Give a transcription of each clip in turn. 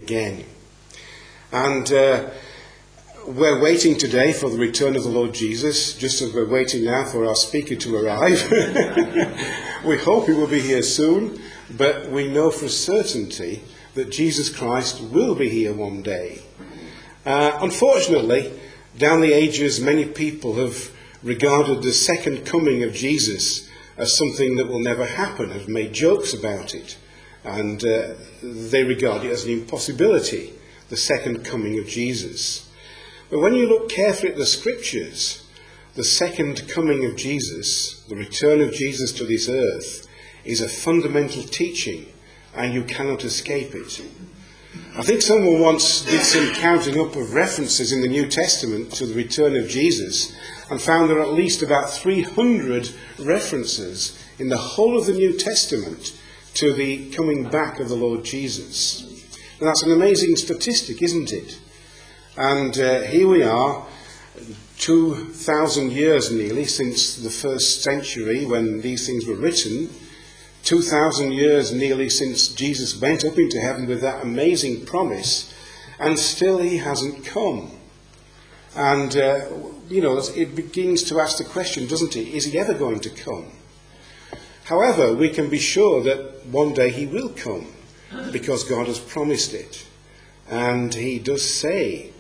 again. And we're waiting today for the return of the Lord Jesus, just as we're waiting now for our speaker to arrive. We hope he will be here soon, but we know for certainty that Jesus Christ will be here one day. Unfortunately, down the ages, many people have regarded the second coming of Jesus as something that will never happen, have made jokes about it, and they regard it as an impossibility, the second coming of Jesus. But when you look carefully at the scriptures, the second coming of Jesus, the return of Jesus to this earth, is a fundamental teaching, and you cannot escape it. I think someone once did some counting up of references in the New Testament to the return of Jesus and found there are at least about 300 references in the whole of the New Testament to the coming back of the Lord Jesus. And that's an amazing statistic, isn't it? And here we are, 2,000 years nearly since the first century when these things were written, 2,000 years nearly since Jesus went up into heaven with that amazing promise, and still he hasn't come. And, it begins to ask the question, doesn't it? Is he ever going to come? However, we can be sure that one day he will come, because God has promised it. And he does say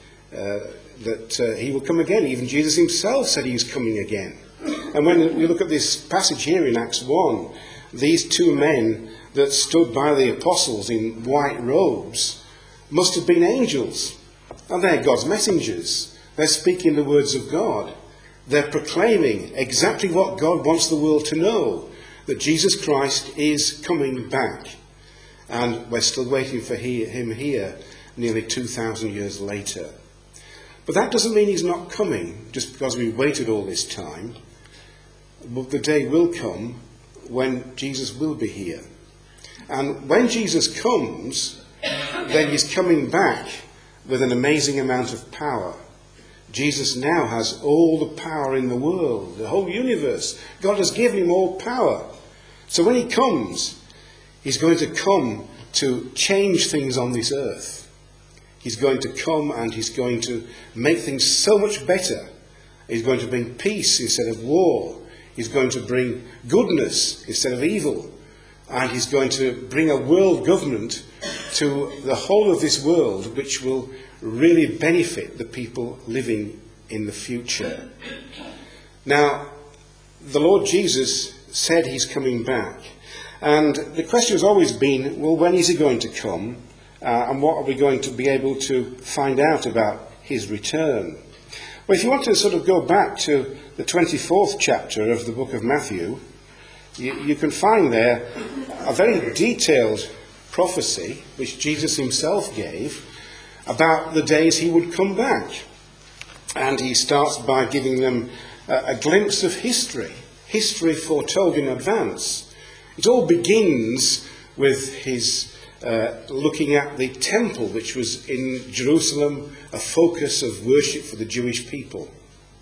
that he will come again. Even Jesus himself said he's coming again. And when we look at this passage here in Acts 1, these two men that stood by the apostles in white robes must have been angels. And they're God's messengers. They're speaking the words of God. They're proclaiming exactly what God wants the world to know, that Jesus Christ is coming back. And we're still waiting for him here nearly 2,000 years later. But that doesn't mean he's not coming just because we waited all this time. But the day will come when Jesus will be here. And when Jesus comes, then he's coming back with an amazing amount of power. Jesus now has all the power in the world, the whole universe. God has given him all power. So when he comes, he's going to come to change things on this earth. He's going to come and he's going to make things so much better. He's going to bring peace instead of war. He's going to bring goodness instead of evil. And he's going to bring a world government to the whole of this world, which will really benefit the people living in the future. Now, the Lord Jesus said he's coming back. And the question has always been, well, when is he going to come? And what are we going to be able to find out about his return? Well, if you want to sort of go back to the 24th chapter of the book of Matthew, you can find there a very detailed prophecy which Jesus himself gave about the days he would come back. And he starts by giving them a glimpse of history foretold in advance. It all begins with his looking at the temple, which was in Jerusalem, a focus of worship for the Jewish people.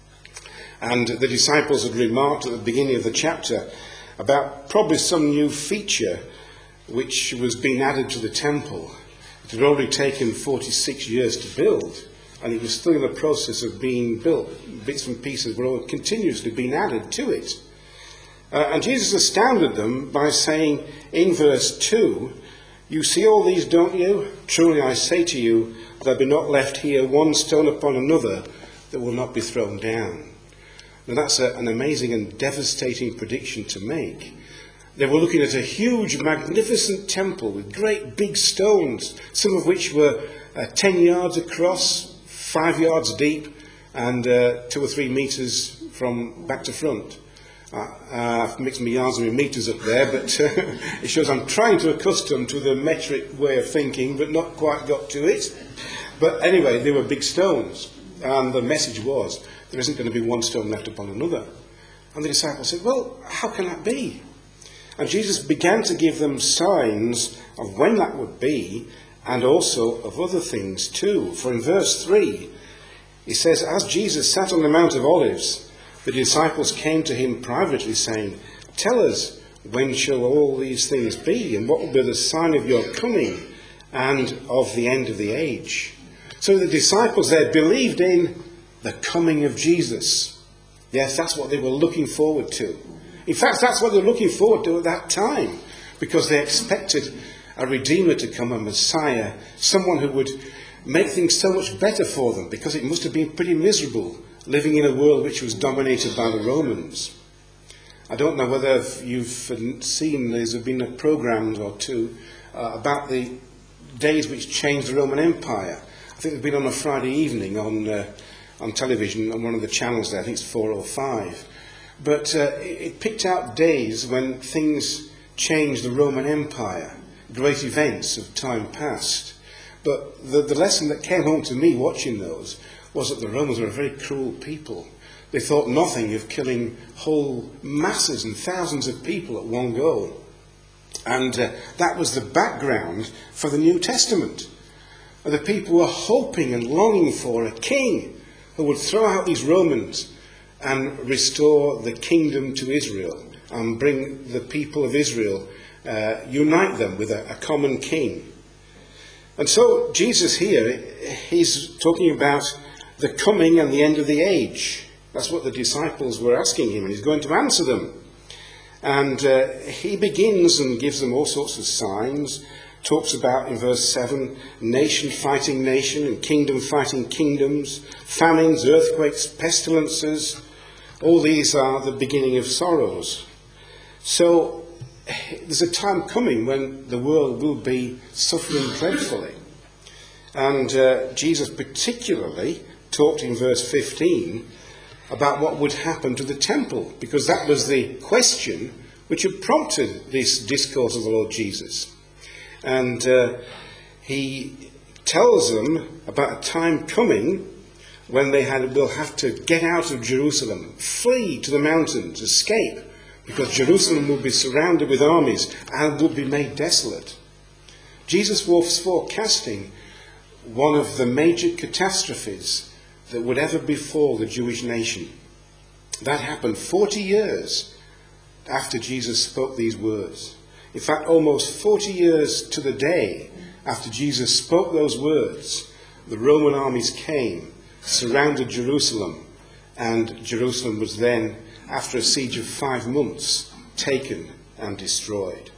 And the disciples had remarked at the beginning of the chapter about probably some new feature which was being added to the temple. It had already taken 46 years to build, and it was still in the process of being built. Bits and pieces were all continuously being added to it. And Jesus astounded them by saying in verse 2, "You see all these, don't you? Truly I say to you, there be not left here one stone upon another that will not be thrown down." Now that's an amazing and devastating prediction to make. They were looking at a huge, magnificent temple with great big stones, some of which were 10 yards across, 5 yards deep, and 2 or 3 meters from back to front. I've mixed my yards and my meters up there, but it shows I'm trying to accustom to the metric way of thinking, but not quite got to it. But anyway, they were big stones, and the message was, there isn't going to be one stone left upon another. And the disciples said, well, how can that be? And Jesus began to give them signs of when that would be, and also of other things too. For in verse 3, he says, as Jesus sat on the Mount of Olives, the disciples came to him privately, saying, "Tell us, when shall all these things be, and what will be the sign of your coming and of the end of the age. So the disciples there believed in the coming of Jesus. Yes, that's what they were looking forward to. In fact, that's what they were looking forward to at that time, because they expected a Redeemer to come, a Messiah, someone who would make things so much better for them, because it must have been pretty miserable living in a world which was dominated by the Romans. I don't know whether you've seen, there's been a program or two about the days which changed the Roman Empire. I think they've been on a Friday evening on television on one of the channels there. I think it's 4 or 5. But it picked out days when things changed the Roman Empire, great events of time past. But the lesson that came home to me watching those was that the Romans were a very cruel people. They thought nothing of killing whole masses and thousands of people at one go. And that was the background for the New Testament. The people were hoping and longing for a king who would throw out these Romans and restore the kingdom to Israel and bring the people of Israel, unite them with a common king. And so Jesus here, he's talking about the coming and the end of the age. That's what the disciples were asking him, and he's going to answer them. And he begins and gives them all sorts of signs. Talks about, in verse 7, nation fighting nation and kingdom fighting kingdoms, famines, earthquakes, pestilences. All these are the beginning of sorrows. So there's a time coming when the world will be suffering dreadfully. And Jesus particularly talked in verse 15 about what would happen to the temple, because that was the question which had prompted this discourse of the Lord Jesus. And he tells them about a time coming when they will have to get out of Jerusalem, flee to the mountains, escape, because Jerusalem will be surrounded with armies and will be made desolate. Jesus was forecasting one of the major catastrophes that would ever befall the Jewish nation. That happened 40 years after Jesus spoke these words. In fact, almost 40 years to the day after Jesus spoke those words, the Roman armies came, surrounded Jerusalem, and Jerusalem was then, after a siege of 5 months, taken and destroyed.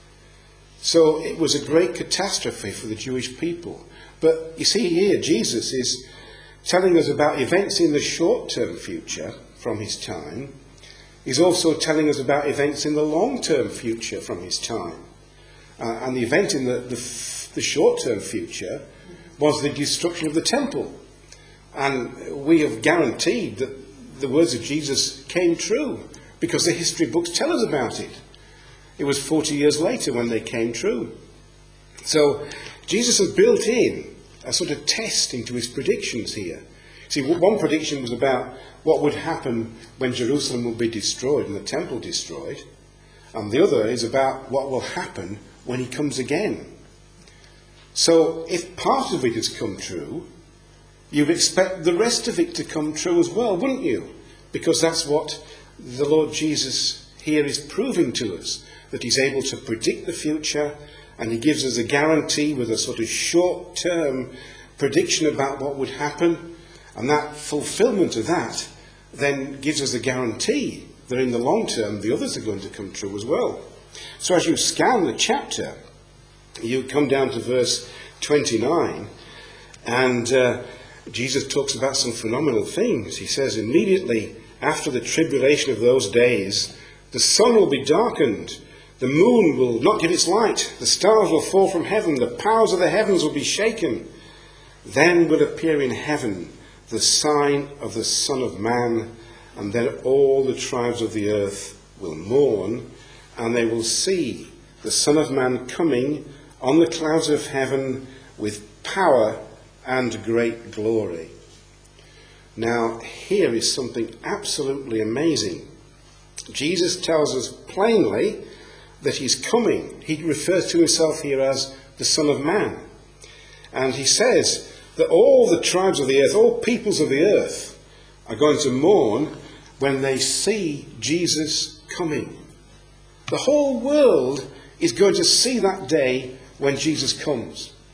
So it was a great catastrophe for the Jewish people. But you see here, Jesus is telling us about events in the short-term future from his time. He's also telling us about events in the long-term future from his time. And the event in the short-term future was the destruction of the temple. And we have guaranteed that the words of Jesus came true, because the history books tell us about it. It was 40 years later when they came true. So Jesus has built in a sort of test into his predictions here. See, one prediction was about what would happen when Jerusalem will be destroyed and the temple destroyed. And the other is about what will happen when he comes again. So if part of it has come true, you'd expect the rest of it to come true as well, wouldn't you? Because that's what the Lord Jesus here is proving to us, that he's able to predict the future, and he gives us a guarantee with a sort of short-term prediction about what would happen. And that fulfillment of that then gives us a guarantee that in the long term the others are going to come true as well. So as you scan the chapter, you come down to verse 29, and Jesus talks about some phenomenal things. He says, immediately after the tribulation of those days, the sun will be darkened, the moon will not give its light, the stars will fall from heaven, the powers of the heavens will be shaken. Then will appear in heaven the sign of the Son of Man, and then all the tribes of the earth will mourn, and they will see the Son of Man coming on the clouds of heaven with power and great glory. Now, here is something absolutely amazing. Jesus tells us plainly that he's coming. He refers to himself here as the Son of Man. And he says that all the tribes of the earth, all peoples of the earth, are going to mourn when they see Jesus coming. The whole world is going to see that day when Jesus comes.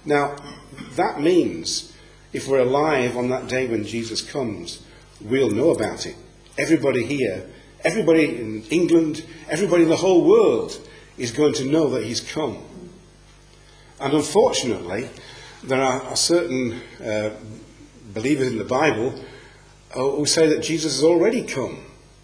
Now, that means if we're alive on that day when Jesus comes, we'll know about it. Everybody here, everybody in England, everybody in the whole world is going to know that he's come. And unfortunately, there are certain believers in the Bible who say that Jesus has already come.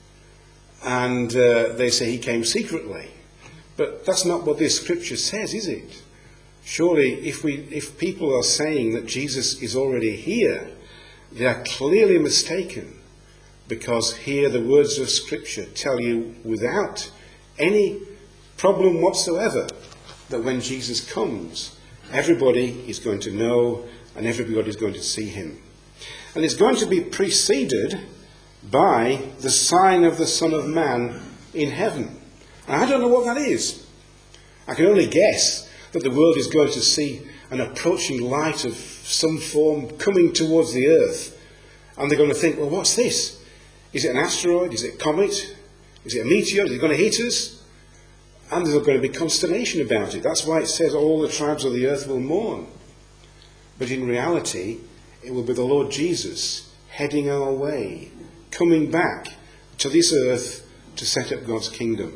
And they say he came secretly. But that's not what this scripture says, is it? Surely, if people are saying that Jesus is already here, they are clearly mistaken. Because here the words of scripture tell you without any problem whatsoever that when Jesus comes, everybody is going to know and everybody is going to see him. And it's going to be preceded by the sign of the Son of Man in heaven. And I don't know what that is. I can only guess that the world is going to see an approaching light of some form coming towards the earth. And they're going to think, well, what's this? Is it an asteroid? Is it a comet? Is it a meteor? Is it going to hit us? And there's going to be consternation about it. That's why it says all the tribes of the earth will mourn. But in reality, it will be the Lord Jesus heading our way, coming back to this earth to set up God's kingdom.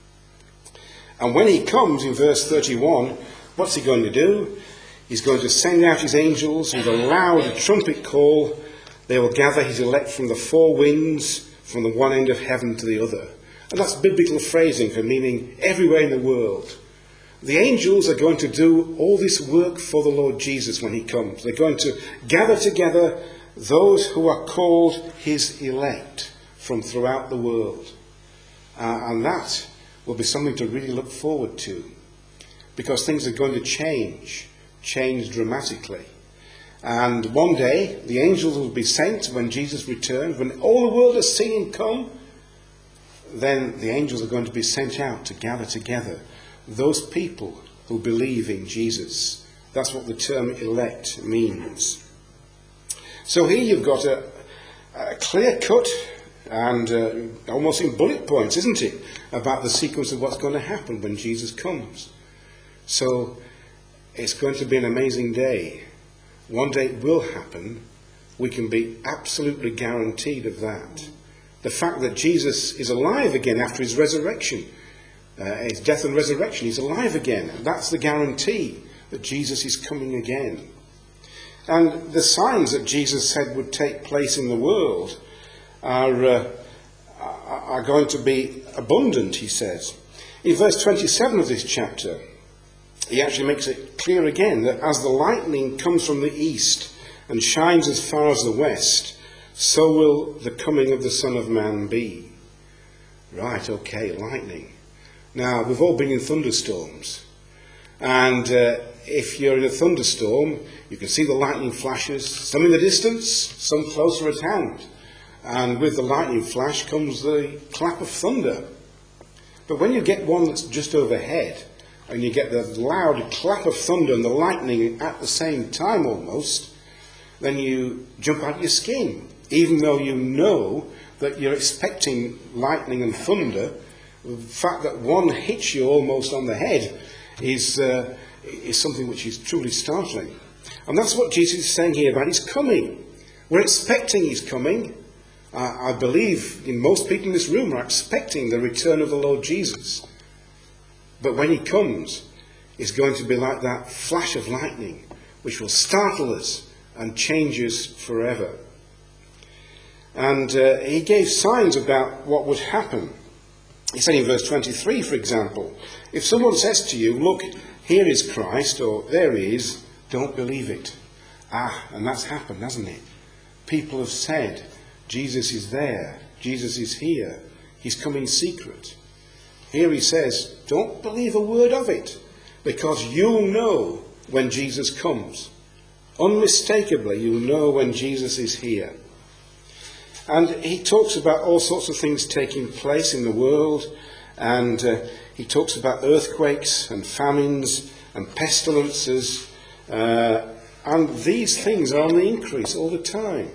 And when he comes in verse 31, what's he going to do? He's going to send out his angels with a loud trumpet call. They will gather his elect from the four winds, from the one end of heaven to the other. And that's biblical phrasing for meaning everywhere in the world. The angels are going to do all this work for the Lord Jesus when he comes. They're going to gather together those who are called his elect from throughout the world. And that will be something to really look forward to. Because things are going to change dramatically. And one day, the angels will be sent when Jesus returns. When all the world has seen him come, then the angels are going to be sent out to gather together those people who believe in Jesus. That's what the term elect means. So here you've got a clear cut and almost in bullet points, isn't it, about the sequence of what's going to happen when Jesus comes. So it's going to be an amazing day. One day it will happen. We can be absolutely guaranteed of that. The fact that Jesus is alive again after his resurrection, his death and resurrection, he's alive again. That's the guarantee that Jesus is coming again. And the signs that Jesus said would take place in the world are going to be abundant, he says. In verse 27 of this chapter, he actually makes it clear again that as the lightning comes from the east and shines as far as the west, so will the coming of the Son of Man be. Right, okay, lightning. Now, we've all been in thunderstorms. And if you're in a thunderstorm, you can see the lightning flashes, some in the distance, some closer at hand. And with the lightning flash comes the clap of thunder. But when you get one that's just overhead, and you get the loud clap of thunder and the lightning at the same time almost, then you jump out of your skin. Even though you know that you're expecting lightning and thunder, the fact that one hits you almost on the head is something which is truly startling. And that's what Jesus is saying here about his coming. We're expecting his coming. I believe most people in this room are expecting the return of the Lord Jesus. But when he comes, it's going to be like that flash of lightning, which will startle us and change us forever. And he gave signs about what would happen. He said in verse 23, for example, if someone says to you, look, here is Christ, or there he is, don't believe it. And that's happened, hasn't it? People have said, Jesus is there, Jesus is here, he's come in secret. Here he says, don't believe a word of it, because you'll know when Jesus comes. Unmistakably, you'll know when Jesus is here. And he talks about all sorts of things taking place in the world, and he talks about earthquakes and famines and pestilences, and these things are on the increase all the time.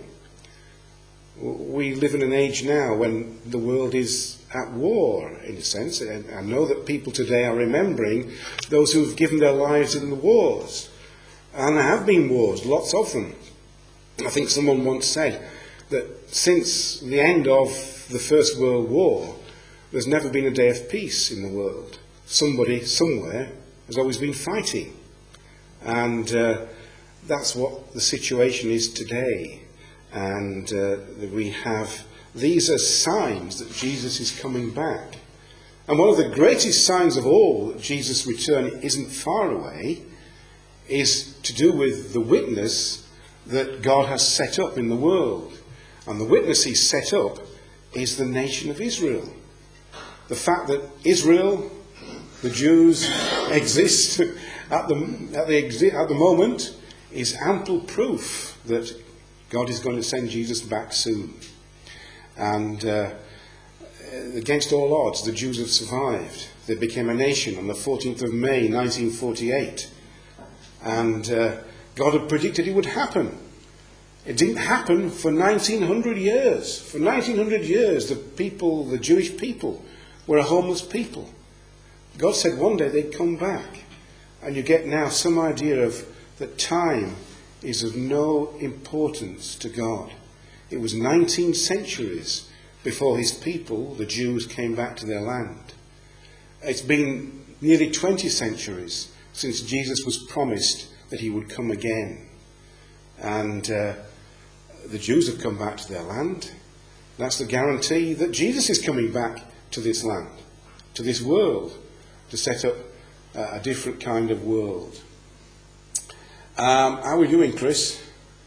We live in an age now when the world is at war, in a sense. And I know that people today are remembering those who've given their lives in the wars. And there have been wars, lots of them. I think someone once said that since the end of the First World War, there's never been a day of peace in the world. Somebody, somewhere, has always been fighting. And that's what the situation is today. And we have these as signs that Jesus is coming back. And one of the greatest signs of all that Jesus' return isn't far away is to do with the witness that God has set up in the world. And the witness he's set up is the nation of Israel. The fact that Israel, the Jews, exist at the moment is ample proof that God is going to send Jesus back soon. And against all odds, the Jews have survived. They became a nation on the 14th of May, 1948. And God had predicted it would happen. It didn't happen for 1900 years. For 1900 years, the Jewish people were a homeless people. God said one day they'd come back. And you get now some idea of that time is of no importance to God. It was 19 centuries before his people, the Jews, came back to their land. It's been nearly 20 centuries since Jesus was promised that he would come again. And the Jews have come back to their land. That's the guarantee that Jesus is coming back to this land, to this world, to set up a different kind of world. How are we doing, Chris?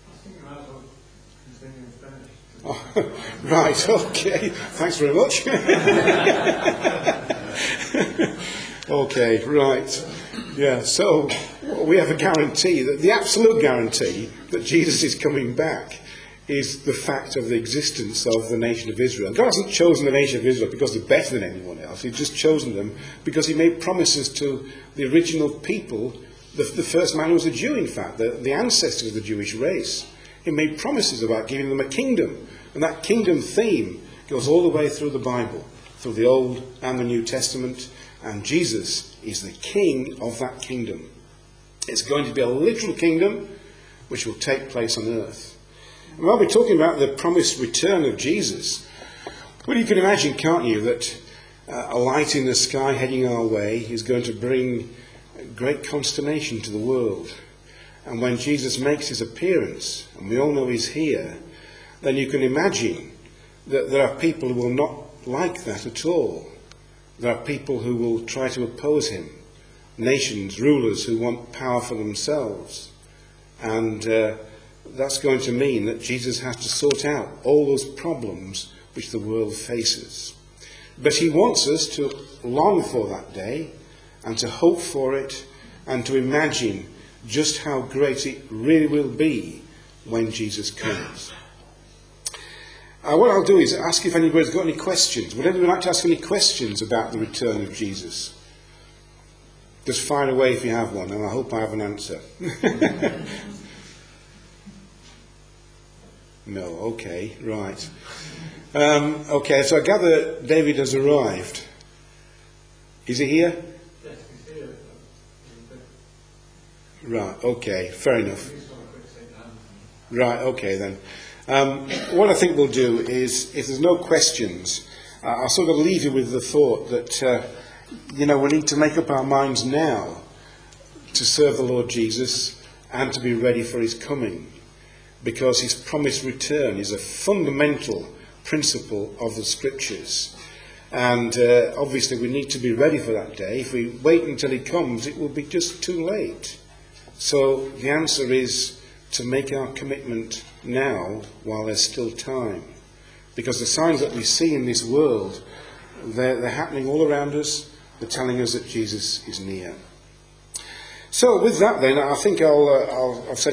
Oh, right, okay. Thanks very much. Okay, right. Yeah, so we have a guarantee, that the absolute guarantee that Jesus is coming back is the fact of the existence of the nation of Israel. God hasn't chosen the nation of Israel because they're better than anyone else. He's just chosen them because he made promises to the original people, the first man was a Jew, in fact, the ancestors of the Jewish race. He made promises about giving them a kingdom. And that kingdom theme goes all the way through the Bible, through the Old and the New Testament. And Jesus is the king of that kingdom. It's going to be a literal kingdom which will take place on earth. And while we're talking about the promised return of Jesus, well, you can imagine, can't you, that a light in the sky heading our way is going to bring great consternation to the world. And when Jesus makes his appearance, and we all know he's here, then you can imagine that there are people who will not like that at all. There are people who will try to oppose him. Nations, rulers who want power for themselves. And that's going to mean that Jesus has to sort out all those problems which the world faces. But he wants us to long for that day and to hope for it and to imagine just how great it really will be when Jesus comes. What I'll do is ask if anybody's got any questions. Would anyone like to ask any questions about the return of Jesus? Just fire away if you have one, and I hope I have an answer. No, okay, right. Okay, so I gather David has arrived. Is he here? Yes, he's here. Right, okay, fair enough. Right, okay then. What I think we'll do is, if there's no questions, I'll sort of leave you with the thought that, we need to make up our minds now to serve the Lord Jesus and to be ready for his coming. Because his promised return is a fundamental principle of the Scriptures. And obviously we need to be ready for that day. If we wait until he comes, it will be just too late. So the answer is to make our commitment now while there's still time. Because the signs that we see in this world, they're happening all around us. They're telling us that Jesus is near. So with that then, I think I'll say